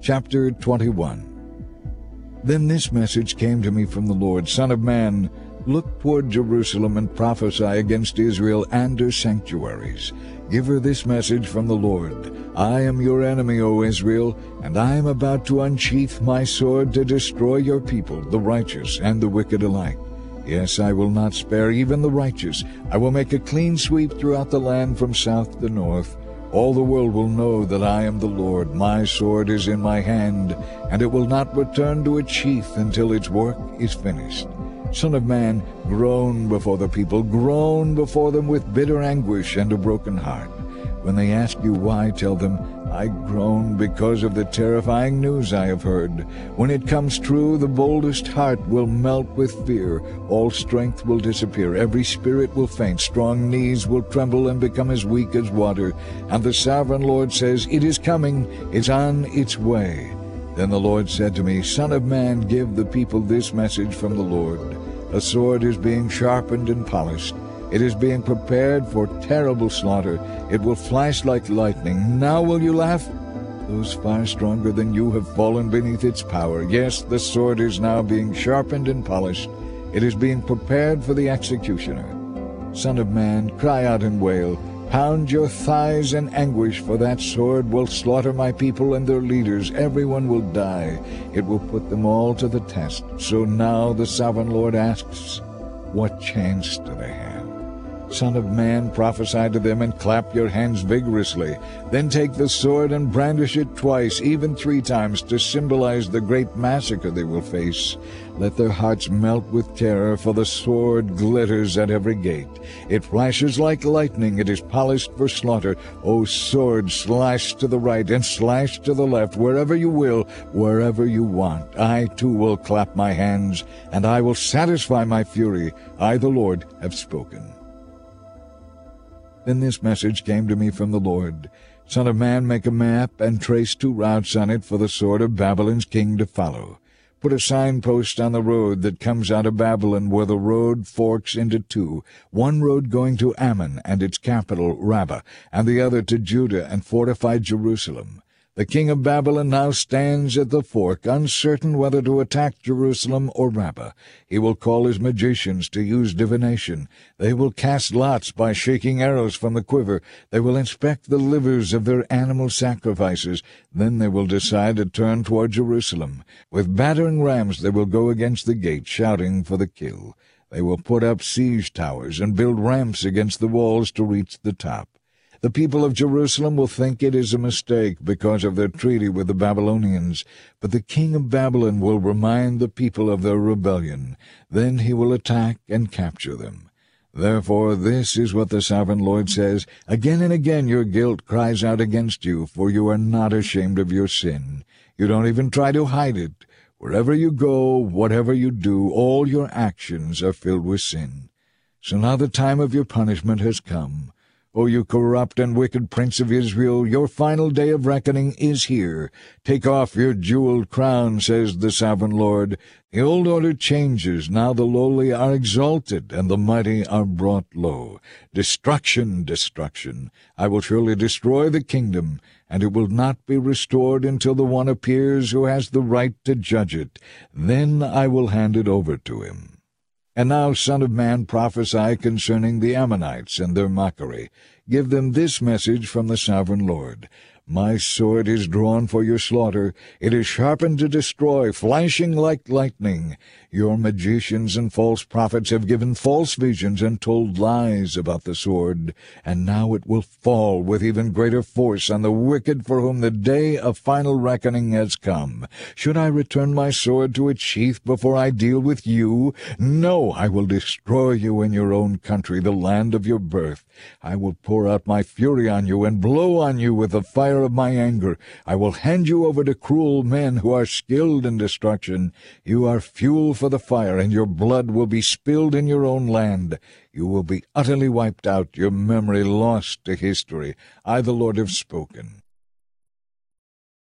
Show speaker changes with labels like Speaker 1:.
Speaker 1: Chapter 21. Then this message came to me from the Lord, Son of man, look toward Jerusalem and prophesy against Israel and her sanctuaries. Give her this message from the Lord. I am your enemy, O Israel, and I am about to unsheath my sword to destroy your people, the righteous and the wicked alike. Yes, I will not spare even the righteous. I will make a clean sweep throughout the land from south to north. All the world will know that I am the Lord. My sword is in my hand, and it will not return to its sheath until its work is finished. Son of man, groan before the people, groan before them with bitter anguish and a broken heart. When they ask you why, tell them, I groan because of the terrifying news I have heard. When it comes true, the boldest heart will melt with fear. All strength will disappear. Every spirit will faint. Strong knees will tremble and become as weak as water. And the sovereign Lord says, it is coming. It's on its way. Then the Lord said to me, Son of man, give the people this message from the Lord. A sword is being sharpened and polished. It is being prepared for terrible slaughter. It will flash like lightning. Now will you laugh? Those far stronger than you have fallen beneath its power. Yes, the sword is now being sharpened and polished. It is being prepared for the executioner. Son of man, cry out and wail. Pound your thighs in anguish, for that sword will slaughter my people and their leaders. Everyone will die. It will put them all to the test. So now the sovereign Lord asks, what chance do they have? Son of man, prophesy to them and clap your hands vigorously. Then take the sword and brandish it twice, even 3 times, to symbolize the great massacre they will face. Let their hearts melt with terror, for the sword glitters at every gate. It flashes like lightning. It is polished for slaughter. O sword, slash to the right and slash to the left, wherever you will, wherever you want. I too will clap my hands, and I will satisfy my fury. I, the Lord, have spoken. Then this message came to me from the Lord. Son of man, make a map and trace 2 routes on it for the sword of Babylon's king to follow. Put a signpost on the road that comes out of Babylon where the road forks into 2, one road going to Ammon and its capital, Rabbah, and the other to Judah and fortified Jerusalem. The king of Babylon now stands at the fork, uncertain whether to attack Jerusalem or Rabbah. He will call his magicians to use divination. They will cast lots by shaking arrows from the quiver. They will inspect the livers of their animal sacrifices. Then they will decide to turn toward Jerusalem. With battering rams they will go against the gate, shouting for the kill. They will put up siege towers and build ramps against the walls to reach the top. The people of Jerusalem will think it is a mistake because of their treaty with the Babylonians, but the king of Babylon will remind the people of their rebellion. Then he will attack and capture them. Therefore this is what the sovereign Lord says, Again and again your guilt cries out against you, for you are not ashamed of your sin. You don't even try to hide it. Wherever you go, whatever you do, all your actions are filled with sin. So now the time of your punishment has come. O you corrupt and wicked prince of Israel, your final day of reckoning is here. Take off your jeweled crown, says the sovereign Lord. The old order changes. Now the lowly are exalted, and the mighty are brought low. Destruction, destruction. I will surely destroy the kingdom, and it will not be restored until the one appears who has the right to judge it. Then I will hand it over to him. And now, Son of man, prophesy concerning the Ammonites and their mockery. Give them this message from the sovereign Lord. My sword is drawn for your slaughter. It is sharpened to destroy, flashing like lightning. Your magicians and false prophets have given false visions and told lies about the sword. And now it will fall with even greater force on the wicked for whom the day of final reckoning has come. Should I return my sword to its sheath before I deal with you? No, I will destroy you in your own country, the land of your birth. I will pour out my fury on you and blow on you with the fire of my anger. I will hand you over to cruel men who are skilled in destruction. You are fuel for the fire, and your blood will be spilled in your own land. You will be utterly wiped out, your memory lost to history. I, the Lord, have spoken.